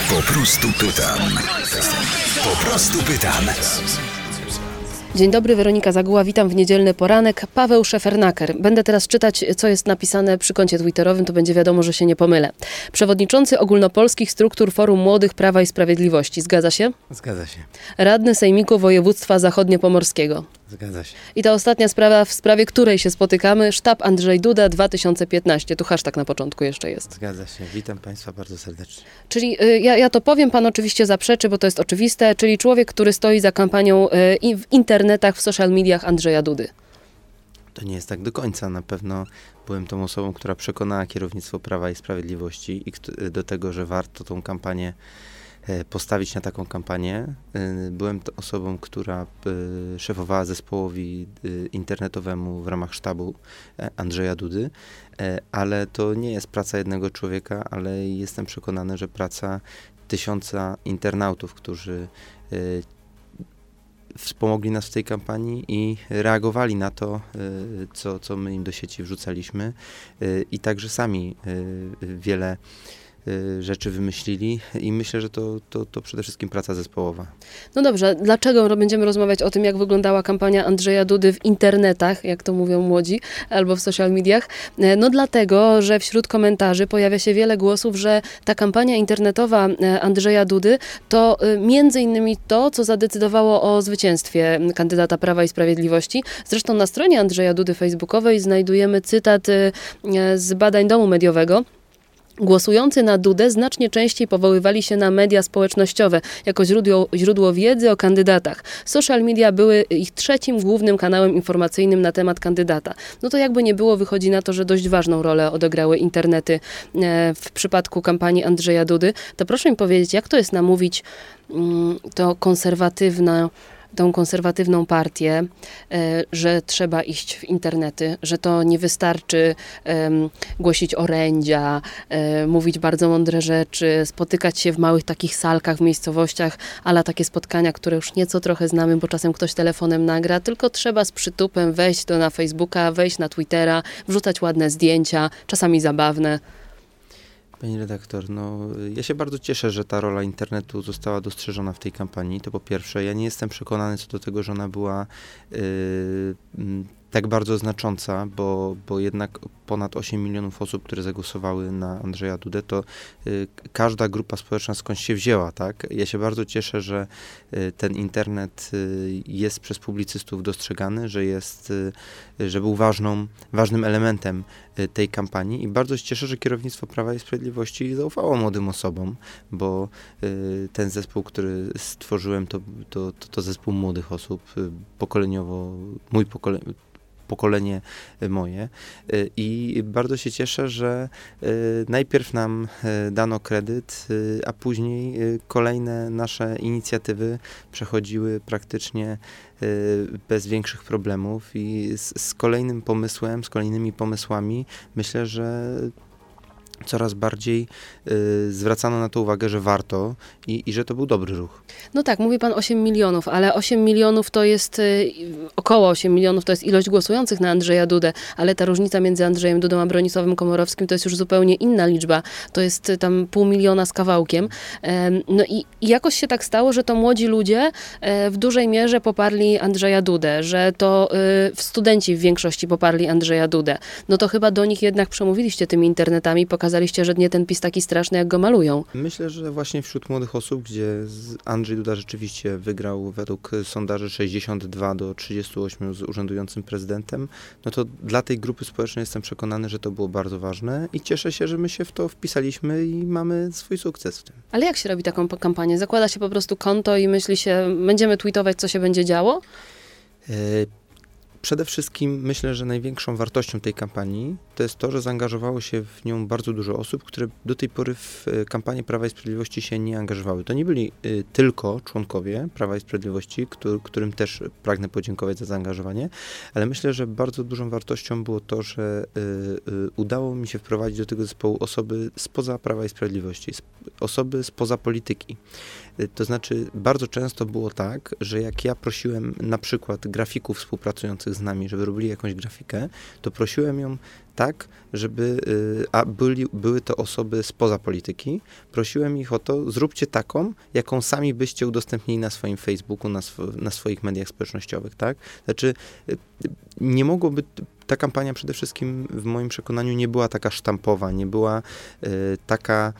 Po prostu pytam. Po prostu pytam. Dzień dobry, Weronika Zaguła, witam w niedzielny poranek. Paweł Szefernaker. Będę teraz czytać, co jest napisane przy koncie twitterowym, to będzie wiadomo, że się nie pomylę. Przewodniczący Ogólnopolskich Struktur Forum Młodych Prawa i Sprawiedliwości. Zgadza się? Zgadza się. Radny Sejmiku Województwa Zachodniopomorskiego. Zgadza się. I ta ostatnia sprawa, w sprawie której się spotykamy, sztab Andrzej Duda 2015. Tu hashtag na początku jeszcze jest. Zgadza się. Witam Państwa bardzo serdecznie. Czyli ja to powiem, pan oczywiście zaprzeczy, bo to jest oczywiste, czyli człowiek, który stoi za kampanią w internetach, w social mediach Andrzeja Dudy. To nie jest tak do końca. Na pewno byłem tą osobą, która przekonała kierownictwo Prawa i Sprawiedliwości do tego, że warto tą kampanię postawić na taką kampanię. Byłem osobą, która szefowała zespołowi internetowemu w ramach sztabu Andrzeja Dudy, ale to nie jest praca jednego człowieka, ale jestem przekonany, że praca 1000 internautów, którzy wspomogli nas w tej kampanii i reagowali na to, co my im do sieci wrzucaliśmy, i także sami wiele rzeczy wymyślili i myślę, że to przede wszystkim praca zespołowa. No dobrze, dlaczego będziemy rozmawiać o tym, jak wyglądała kampania Andrzeja Dudy w internetach, jak to mówią młodzi, albo w social mediach? No dlatego, że wśród komentarzy pojawia się wiele głosów, że ta kampania internetowa Andrzeja Dudy to między innymi to, co zadecydowało o zwycięstwie kandydata Prawa i Sprawiedliwości. Zresztą na stronie Andrzeja Dudy facebookowej znajdujemy cytat z badań Domu Mediowego. Głosujący na Dudę znacznie częściej powoływali się na media społecznościowe jako źródło wiedzy o kandydatach. Social media były ich trzecim głównym kanałem informacyjnym na temat kandydata. No to jakby nie było, wychodzi na to, że dość ważną rolę odegrały internety w przypadku kampanii Andrzeja Dudy. To proszę mi powiedzieć, jak to jest namówić tą konserwatywną partię, że trzeba iść w internety, że to nie wystarczy głosić orędzia, mówić bardzo mądre rzeczy, spotykać się w małych takich salkach w miejscowościach, ale takie spotkania, które już nieco trochę znamy, bo czasem ktoś telefonem nagra, tylko trzeba z przytupem wejść na Facebooka, wejść na Twittera, wrzucać ładne zdjęcia, czasami zabawne. Pani redaktor, ja się bardzo cieszę, że ta rola internetu została dostrzeżona w tej kampanii. To po pierwsze, ja nie jestem przekonany co do tego, że ona była tak bardzo znacząca, bo jednak ponad 8 milionów osób, które zagłosowały na Andrzeja Dudę, to każda grupa społeczna skądś się wzięła, tak? Ja się bardzo cieszę, że ten internet jest przez publicystów dostrzegany, że był ważnym elementem tej kampanii i bardzo się cieszę, że kierownictwo Prawa i Sprawiedliwości zaufało młodym osobom, bo ten zespół, który stworzyłem, to zespół młodych osób, pokoleniowo, pokolenie moje, i bardzo się cieszę, że najpierw nam dano kredyt, a później kolejne nasze inicjatywy przechodziły praktycznie bez większych problemów i z kolejnymi pomysłami myślę, że coraz bardziej zwracano na to uwagę, że warto i że to był dobry ruch. No tak, mówi pan 8 milionów, ale 8 milionów to jest, około 8 milionów to jest ilość głosujących na Andrzeja Dudę, ale ta różnica między Andrzejem Dudą a Bronisławem Komorowskim to jest już zupełnie inna liczba. To jest tam 500 000 z kawałkiem. No i jakoś się tak stało, że to młodzi ludzie w dużej mierze poparli Andrzeja Dudę, że to studenci w większości poparli Andrzeja Dudę. No to chyba do nich jednak przemówiliście tymi internetami, pokazaliście, że nie ten PiS taki straszny, jak go malują. Myślę, że właśnie wśród młodych osób, gdzie Andrzej Duda rzeczywiście wygrał według sondaży 62-38 z urzędującym prezydentem, no to dla tej grupy społecznej jestem przekonany, że to było bardzo ważne i cieszę się, że my się w to wpisaliśmy i mamy swój sukces w tym. Ale jak się robi taką kampanię? Zakłada się po prostu konto i myśli się, będziemy tweetować, co się będzie działo? Przede wszystkim myślę, że największą wartością tej kampanii to jest to, że zaangażowało się w nią bardzo dużo osób, które do tej pory w kampanię Prawa i Sprawiedliwości się nie angażowały. To nie byli tylko członkowie Prawa i Sprawiedliwości, którym też pragnę podziękować za zaangażowanie, ale myślę, że bardzo dużą wartością było to, że udało mi się wprowadzić do tego zespołu osoby spoza Prawa i Sprawiedliwości, osoby spoza polityki. To znaczy, bardzo często było tak, że jak ja prosiłem na przykład grafików współpracujących z nami, żeby robili jakąś grafikę, to prosiłem ją tak, żeby, były to osoby spoza polityki. Prosiłem ich o to, zróbcie taką, jaką sami byście udostępnili na swoim Facebooku, na swoich mediach społecznościowych, tak? Znaczy, nie mogłoby, ta kampania przede wszystkim w moim przekonaniu nie była taka sztampowa, nie była taka,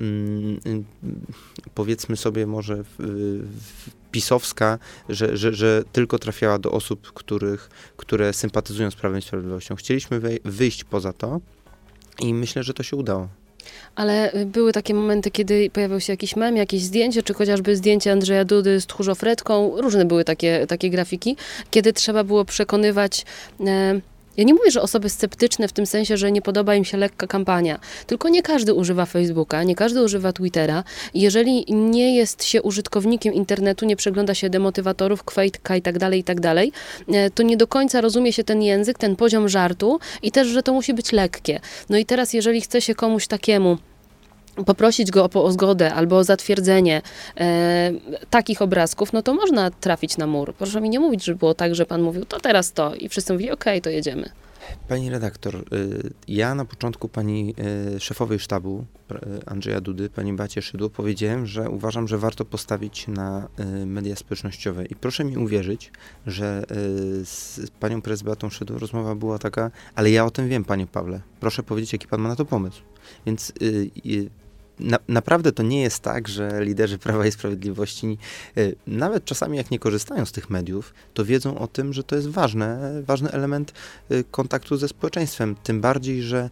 powiedzmy sobie może pisowska, że tylko trafiała do osób, które sympatyzują z Prawem i Sprawiedliwością. Chcieliśmy wyjść poza to i myślę, że to się udało. Ale były takie momenty, kiedy pojawiał się jakiś mem, jakieś zdjęcie, czy chociażby zdjęcie Andrzeja Dudy z tchórzofretką. Różne były takie grafiki, kiedy trzeba było przekonywać... Ja nie mówię, że osoby sceptyczne w tym sensie, że nie podoba im się lekka kampania, tylko nie każdy używa Facebooka, nie każdy używa Twittera. Jeżeli nie jest się użytkownikiem internetu, nie przegląda się demotywatorów, kwejtka i tak dalej, to nie do końca rozumie się ten język, ten poziom żartu i też, że to musi być lekkie. No i teraz, jeżeli chce się komuś takiemu poprosić go o zgodę albo o zatwierdzenie takich obrazków, no to można trafić na mur. Proszę mi nie mówić, że było tak, że pan mówił, to teraz to i wszyscy mówili, okej, to jedziemy. Pani redaktor, ja na początku pani szefowej sztabu Andrzeja Dudy, pani Beacie Szydło, powiedziałem, że uważam, że warto postawić na media społecznościowe. I proszę mi uwierzyć, że z panią prezes Beatą Szydło rozmowa była taka, ale ja o tym wiem, panie Pawle. Proszę powiedzieć, jaki pan ma na to pomysł. Więc naprawdę to nie jest tak, że liderzy Prawa i Sprawiedliwości, nawet czasami jak nie korzystają z tych mediów, to wiedzą o tym, że to jest ważny element kontaktu ze społeczeństwem. Tym bardziej, że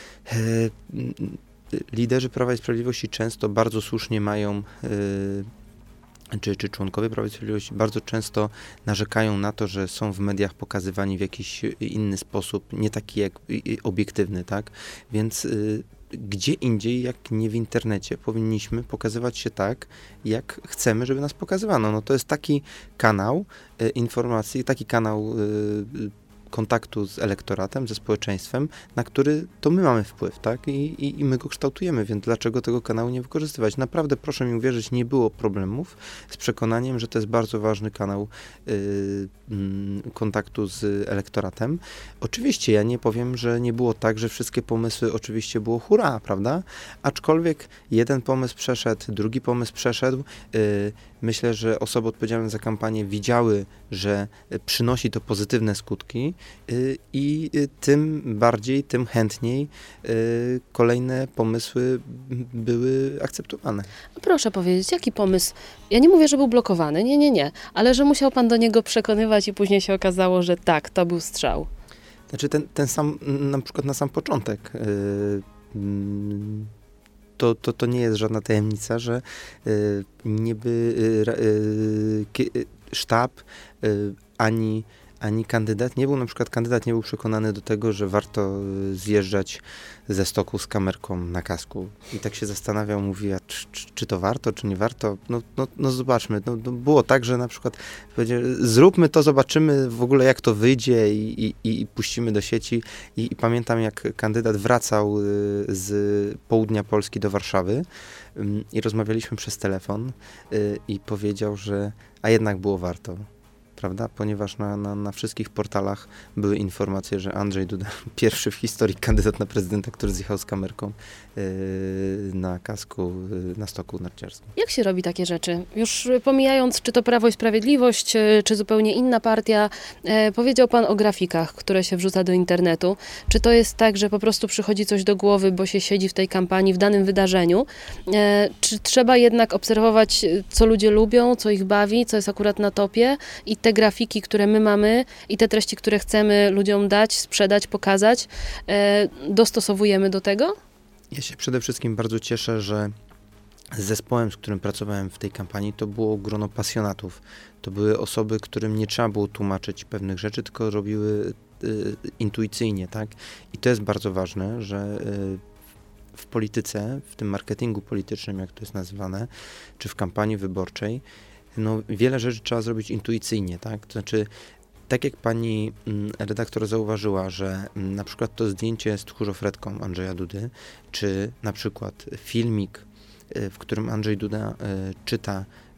liderzy Prawa i Sprawiedliwości często bardzo słusznie mają, czy członkowie Prawa i Sprawiedliwości bardzo często narzekają na to, że są w mediach pokazywani w jakiś inny sposób, nie taki jak obiektywny, tak? Więc gdzie indziej, jak nie w internecie, powinniśmy pokazywać się tak, jak chcemy, żeby nas pokazywano. No to jest taki kanał informacji, taki kanał kontaktu z elektoratem, ze społeczeństwem, na który to my mamy wpływ, tak? I my go kształtujemy, więc dlaczego tego kanału nie wykorzystywać? Naprawdę, proszę mi uwierzyć, nie było problemów z przekonaniem, że to jest bardzo ważny kanał kontaktu z elektoratem. Oczywiście ja nie powiem, że nie było tak, że wszystkie pomysły oczywiście było hurra, prawda? Aczkolwiek jeden pomysł przeszedł, drugi pomysł przeszedł. Myślę, że osoby odpowiedzialne za kampanię widziały, że przynosi to pozytywne skutki i tym bardziej, tym chętniej kolejne pomysły były akceptowane. Proszę powiedzieć, jaki pomysł? Ja nie mówię, że był blokowany, nie, ale że musiał pan do niego przekonywać i później się okazało, że tak, to był strzał. Znaczy ten sam, na przykład na sam początek, to nie jest żadna tajemnica, że sztab ani kandydat nie był przekonany do tego, że warto zjeżdżać ze stoku z kamerką na kasku. I tak się zastanawiał, mówi, a czy to warto, czy nie warto? No zobaczmy. No, było tak, że na przykład powiedział, zróbmy to, zobaczymy w ogóle jak to wyjdzie i puścimy do sieci. I pamiętam, jak kandydat wracał z południa Polski do Warszawy i rozmawialiśmy przez telefon i powiedział, że a jednak było warto. Prawda? Ponieważ na wszystkich portalach były informacje, że Andrzej Duda, pierwszy w historii kandydat na prezydenta, który zjechał z kamerką na kasku na stoku narciarskim. Jak się robi takie rzeczy? Już pomijając, czy to Prawo i Sprawiedliwość, czy zupełnie inna partia, powiedział pan o grafikach, które się wrzuca do internetu. Czy to jest tak, że po prostu przychodzi coś do głowy, bo się siedzi w tej kampanii, w danym wydarzeniu? Czy trzeba jednak obserwować, co ludzie lubią, co ich bawi, co jest akurat na topie i te grafiki, które my mamy i te treści, które chcemy ludziom dać, sprzedać, pokazać, dostosowujemy do tego? Ja się przede wszystkim bardzo cieszę, że z zespołem, z którym pracowałem w tej kampanii, to było grono pasjonatów. To były osoby, którym nie trzeba było tłumaczyć pewnych rzeczy, tylko robiły intuicyjnie, tak? I to jest bardzo ważne, że w polityce, w tym marketingu politycznym, jak to jest nazywane, czy w kampanii wyborczej, no wiele rzeczy trzeba zrobić intuicyjnie, tak? To znaczy, tak jak pani redaktor zauważyła, że na przykład to zdjęcie z tchórzofretką Andrzeja Dudy, czy na przykład filmik, w którym Andrzej Duda czyta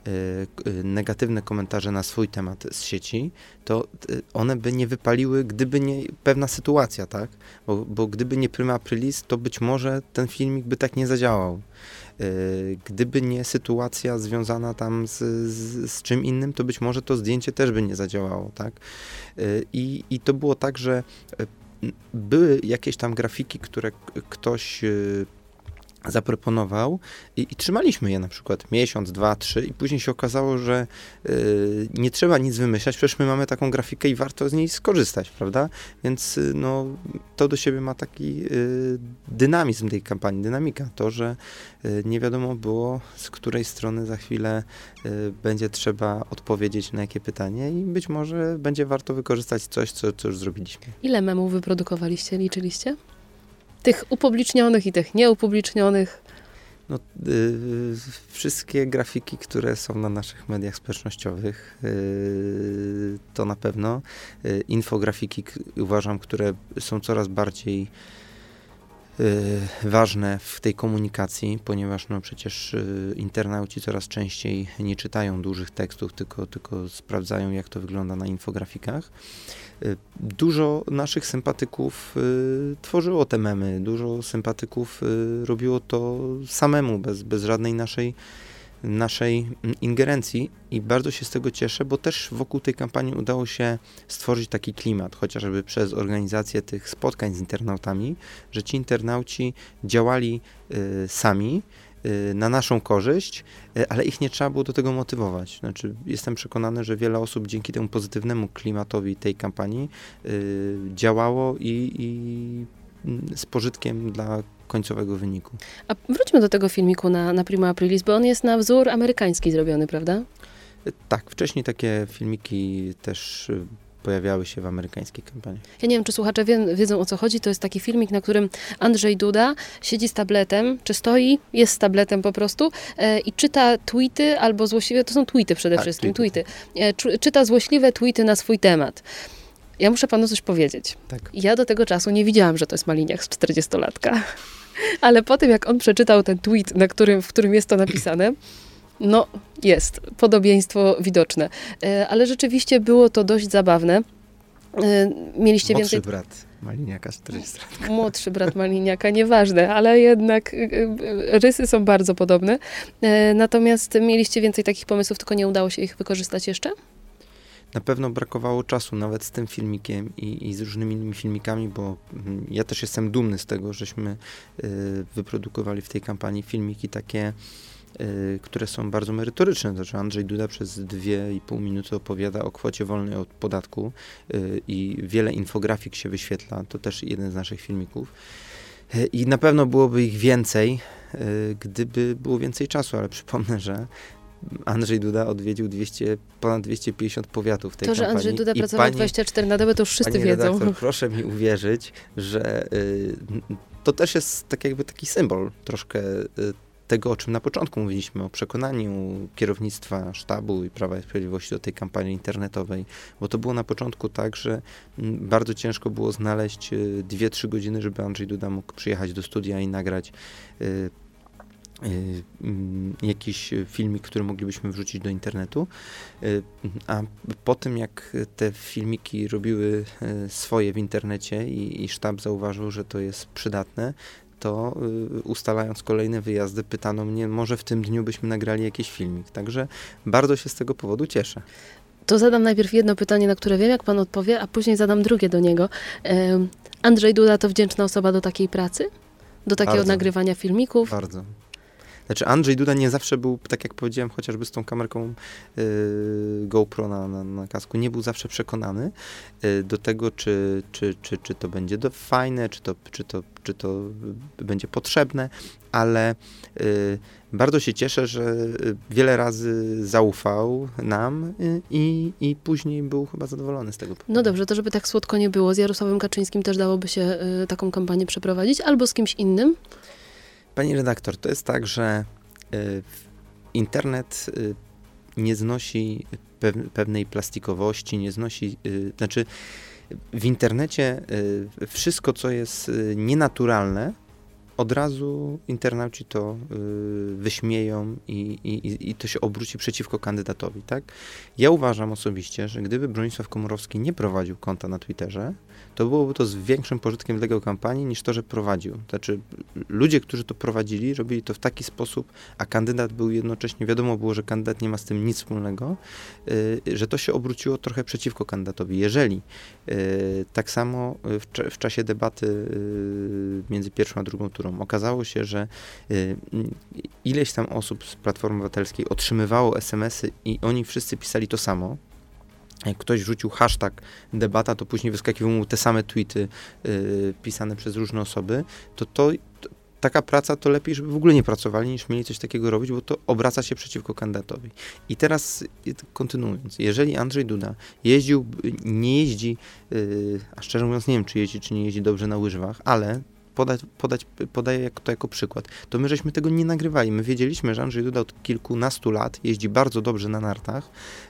negatywne komentarze na swój temat z sieci, to one by nie wypaliły, gdyby nie pewna sytuacja, tak? Bo gdyby nie Prima Aprilis, to być może ten filmik by tak nie zadziałał. Gdyby nie sytuacja związana tam z czym innym, to być może to zdjęcie też by nie zadziałało, tak? I to było tak, że były jakieś tam grafiki, które ktoś zaproponował i trzymaliśmy je na przykład miesiąc, 2, 3 i później się okazało, że nie trzeba nic wymyślać, przecież my mamy taką grafikę i warto z niej skorzystać, prawda? Więc no, to do siebie ma taki dynamizm tej kampanii, dynamika. To, że nie wiadomo było, z której strony za chwilę będzie trzeba odpowiedzieć na jakie pytanie i być może będzie warto wykorzystać coś, co już zrobiliśmy. Ile memów wyprodukowaliście, liczyliście? Tych upublicznionych i tych nieupublicznionych. No, wszystkie grafiki, które są na naszych mediach społecznościowych, to na pewno. Infografiki uważam, które są coraz bardziej ważne w tej komunikacji, ponieważ no przecież internauci coraz częściej nie czytają dużych tekstów, tylko sprawdzają, jak to wygląda na infografikach. Dużo naszych sympatyków tworzyło te memy, dużo sympatyków robiło to samemu, bez żadnej naszej ingerencji i bardzo się z tego cieszę, bo też wokół tej kampanii udało się stworzyć taki klimat, chociażby przez organizację tych spotkań z internautami, że ci internauci działali sami, na naszą korzyść, ale ich nie trzeba było do tego motywować. Znaczy, jestem przekonany, że wiele osób dzięki temu pozytywnemu klimatowi tej kampanii działało i z pożytkiem dla końcowego wyniku. A wróćmy do tego filmiku na Prima Aprilis, bo on jest na wzór amerykański zrobiony, prawda? Tak, wcześniej takie filmiki też pojawiały się w amerykańskiej kampanii. Ja nie wiem, czy słuchacze wiedzą, o co chodzi. To jest taki filmik, na którym Andrzej Duda siedzi z tabletem, czy stoi, jest z tabletem po prostu i czyta tweety albo złośliwe, to są tweety przede wszystkim, tweety. Czyta złośliwe tweety na swój temat. Ja muszę panu coś powiedzieć. Tak. Ja do tego czasu nie widziałam, że to jest Maliniak z 40-latka. Ale po tym, jak on przeczytał ten tweet, w którym jest to napisane, no jest, podobieństwo widoczne. Ale rzeczywiście było to dość zabawne. Mieliście Młodszy więcej... brat Maliniaka z 40-latka. Młodszy brat Maliniaka, nieważne, ale jednak rysy są bardzo podobne. Natomiast mieliście więcej takich pomysłów, tylko nie udało się ich wykorzystać jeszcze? Na pewno brakowało czasu nawet z tym filmikiem i z różnymi innymi filmikami, bo ja też jestem dumny z tego, żeśmy wyprodukowali w tej kampanii filmiki takie, które są bardzo merytoryczne. Znaczy Andrzej Duda przez 2,5 minuty opowiada o kwocie wolnej od podatku i wiele infografik się wyświetla. To też jeden z naszych filmików. I na pewno byłoby ich więcej, gdyby było więcej czasu, ale przypomnę, że Andrzej Duda odwiedził ponad 250 powiatów w tej kampanii. To, że Andrzej Duda pracował 24 na dobę, to już wszyscy wiedzą. Redaktor, proszę mi uwierzyć, że to też jest tak jakby taki symbol troszkę tego, o czym na początku mówiliśmy, o przekonaniu kierownictwa sztabu i Prawa i Sprawiedliwości do tej kampanii internetowej, bo to było na początku tak, że bardzo ciężko było znaleźć 2-3 godziny, żeby Andrzej Duda mógł przyjechać do studia i nagrać jakiś filmik, który moglibyśmy wrzucić do internetu, a po tym jak te filmiki robiły swoje w internecie i sztab zauważył, że to jest przydatne, to ustalając kolejne wyjazdy pytano mnie, może w tym dniu byśmy nagrali jakiś filmik. Także bardzo się z tego powodu cieszę. To zadam najpierw jedno pytanie, na które wiem, jak pan odpowie, a później zadam drugie do niego. Andrzej Duda to wdzięczna osoba do takiej pracy? Do takiego Bardzo. Nagrywania filmików? Bardzo. Znaczy Andrzej Duda nie zawsze był, tak jak powiedziałem, chociażby z tą kamerką GoPro na kasku, nie był zawsze przekonany do tego, czy to będzie fajne, czy to będzie potrzebne, ale bardzo się cieszę, że wiele razy zaufał nam i później był chyba zadowolony z tego. No dobrze, to żeby tak słodko nie było, z Jarosławem Kaczyńskim też dałoby się taką kampanię przeprowadzić, albo z kimś innym? Pani redaktor, to jest tak, że internet nie znosi pewnej plastikowości, nie znosi, znaczy w internecie wszystko, co jest nienaturalne, od razu internauci to wyśmieją i to się obróci przeciwko kandydatowi, tak? Ja uważam osobiście, że gdyby Bronisław Komorowski nie prowadził konta na Twitterze, to byłoby to z większym pożytkiem dla jego kampanii niż to, że prowadził. Znaczy, ludzie, którzy to prowadzili, robili to w taki sposób, a kandydat był jednocześnie, wiadomo było, że kandydat nie ma z tym nic wspólnego, że to się obróciło trochę przeciwko kandydatowi. Jeżeli tak samo w czasie debaty między pierwszą a drugą turą okazało się, że ileś tam osób z Platformy Obywatelskiej otrzymywało SMS-y i oni wszyscy pisali to samo, jak ktoś rzucił hashtag debata, to później wyskakiwały mu te same tweety pisane przez różne osoby, to taka praca to lepiej, żeby w ogóle nie pracowali, niż mieli coś takiego robić, bo to obraca się przeciwko kandydatowi. I teraz kontynuując, jeżeli Andrzej Duda nie jeździ, a szczerze mówiąc nie wiem, czy jeździ, czy nie jeździ dobrze na łyżwach, ale podaję to jako przykład, to my żeśmy tego nie nagrywali. My wiedzieliśmy, że Andrzej Duda od kilkunastu lat jeździ bardzo dobrze na nartach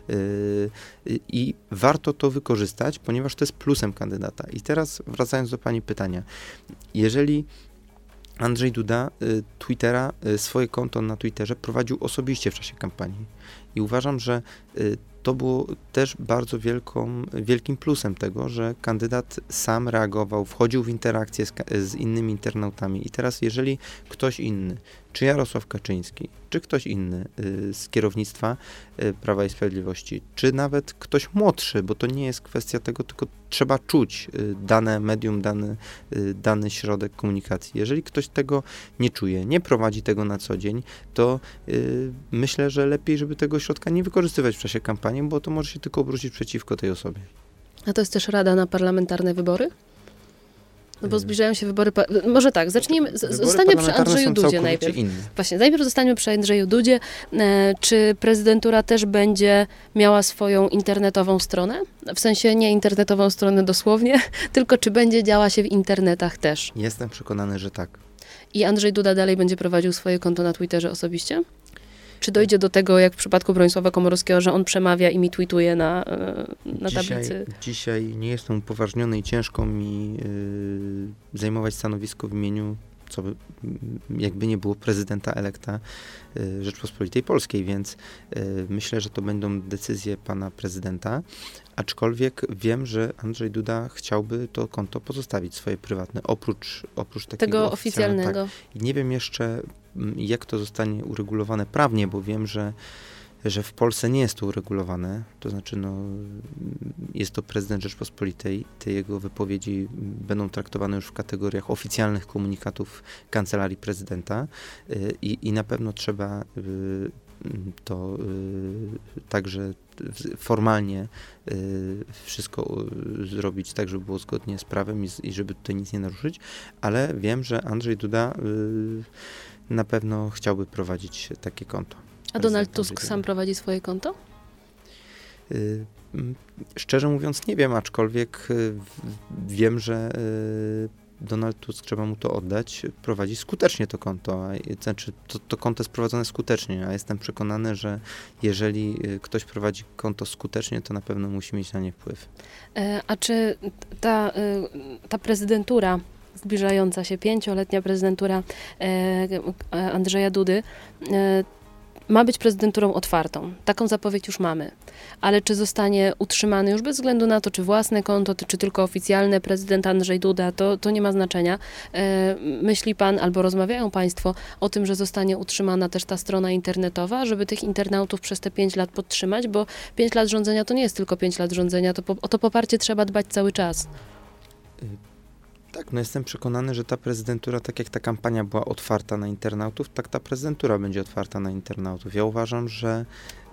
i warto to wykorzystać, ponieważ to jest plusem kandydata. I teraz wracając do pani pytania. Jeżeli Andrzej Duda swoje konto na Twitterze prowadził osobiście w czasie kampanii i uważam, że to było też bardzo wielkim plusem tego, że kandydat sam reagował, wchodził w interakcję z innymi internautami. I teraz jeżeli ktoś inny, czy Jarosław Kaczyński, czy ktoś inny z kierownictwa Prawa i Sprawiedliwości, czy nawet ktoś młodszy, bo to nie jest kwestia tego, tylko trzeba czuć dane medium, dany środek komunikacji. Jeżeli ktoś tego nie czuje, nie prowadzi tego na co dzień, to myślę, że lepiej, żeby tego środka nie wykorzystywać w czasie kampanii, bo to może się tylko obrócić przeciwko tej osobie. A to jest też rada na parlamentarne wybory? No bo zbliżają się wybory. Może tak, zostańmy przy Andrzeju Dudzie najpierw. Właśnie, najpierw zostańmy przy Andrzeju Dudzie. Czy prezydentura też będzie miała swoją internetową stronę? W sensie nie internetową stronę dosłownie, tylko czy będzie działa się w internetach też? Jestem przekonany, że tak. I Andrzej Duda dalej będzie prowadził swoje konto na Twitterze osobiście? Czy dojdzie do tego, jak w przypadku Bronisława Komorowskiego, że on przemawia i mi tweetuje na tablicy? Dzisiaj nie jestem upoważniony i ciężko mi zajmować stanowisko w imieniu, co by, jakby nie było prezydenta elekta Rzeczpospolitej Polskiej, więc myślę, że to będą decyzje pana prezydenta, aczkolwiek wiem, że Andrzej Duda chciałby to konto pozostawić swoje prywatne, oprócz takiego oficjalnego. Tak. I nie wiem jeszcze, jak to zostanie uregulowane prawnie, bo wiem, że w Polsce nie jest to uregulowane, to znaczy jest to prezydent Rzeczpospolitej, te jego wypowiedzi będą traktowane już w kategoriach oficjalnych komunikatów Kancelarii Prezydenta i na pewno trzeba to także formalnie wszystko zrobić tak, żeby było zgodnie z prawem i żeby tutaj nic nie naruszyć, ale wiem, że Andrzej Duda na pewno chciałby prowadzić takie konto. A Donald Tusk sam prowadzi swoje konto? Szczerze mówiąc nie wiem, aczkolwiek wiem, że Donald Tusk, trzeba mu to oddać, prowadzi skutecznie to konto, znaczy to konto jest prowadzone skutecznie, a jestem przekonany, że jeżeli ktoś prowadzi konto skutecznie, to na pewno musi mieć na nie wpływ. A czy ta prezydentura zbliżająca się, 5-letnia prezydentura Andrzeja Dudy ma być prezydenturą otwartą. Taką zapowiedź już mamy. Ale czy zostanie utrzymany już bez względu na to, czy własne konto, czy tylko oficjalne, prezydent Andrzej Duda, to nie ma znaczenia. Myśli pan, albo rozmawiają państwo o tym, że zostanie utrzymana też ta strona internetowa, żeby tych internautów przez te 5 lat podtrzymać, bo 5 lat rządzenia to nie jest tylko 5 lat rządzenia, o to poparcie trzeba dbać cały czas. Tak, jestem przekonany, że ta prezydentura, tak jak ta kampania była otwarta na internautów, tak ta prezydentura będzie otwarta na internautów. Ja uważam, że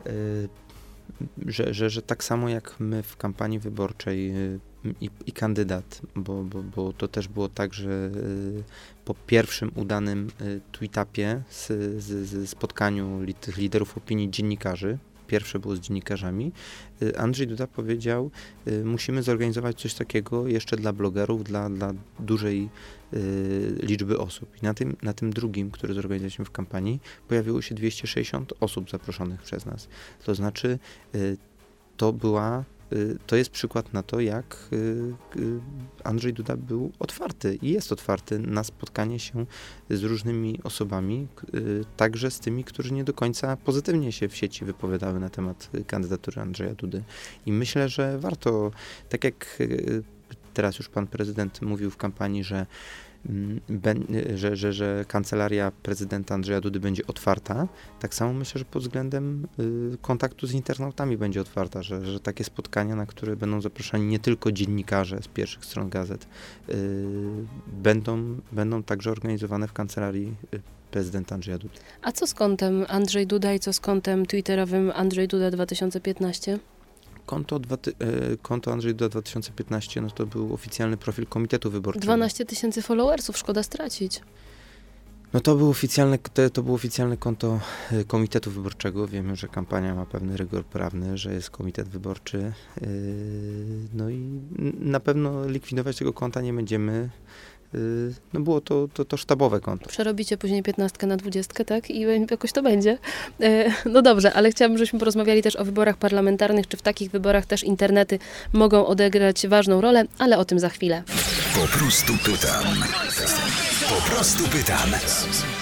tak samo jak my w kampanii wyborczej i kandydat, bo to też było tak, że po pierwszym udanym tweetupie z spotkaniu tych liderów opinii dziennikarzy, pierwsze było z dziennikarzami, Andrzej Duda powiedział, musimy zorganizować coś takiego jeszcze dla blogerów, dla dużej liczby osób. I na tym drugim, który zorganizowaliśmy w kampanii, pojawiło się 260 osób zaproszonych przez nas. To znaczy, to była to jest przykład na to, jak Andrzej Duda był otwarty i jest otwarty na spotkanie się z różnymi osobami, także z tymi, którzy nie do końca pozytywnie się w sieci wypowiadały na temat kandydatury Andrzeja Dudy. I myślę, że warto, tak jak teraz już pan prezydent mówił w kampanii, że kancelaria prezydenta Andrzeja Dudy będzie otwarta, tak samo myślę, że pod względem kontaktu z internautami będzie otwarta, że takie spotkania, na które będą zaproszeni nie tylko dziennikarze z pierwszych stron gazet, będą także organizowane w kancelarii prezydenta Andrzeja Dudy. A co z kontem Andrzej Duda i co z kontem twitterowym Andrzej Duda 2015? Konto Andrzej Duda 2015, no to był oficjalny profil Komitetu Wyborczego. 12 000 followersów, szkoda stracić. No to było oficjalne konto Komitetu Wyborczego. Wiemy, że kampania ma pewny rygor prawny, że jest komitet wyborczy. No i na pewno likwidować tego konta nie będziemy. No było to sztabowe konto. Przerobicie później 15 na 20, tak? I jakoś to będzie. No dobrze, ale chciałabym, żebyśmy porozmawiali też o wyborach parlamentarnych. Czy w takich wyborach też internety mogą odegrać ważną rolę, ale o tym za chwilę. Po prostu pytam. Po prostu pytam.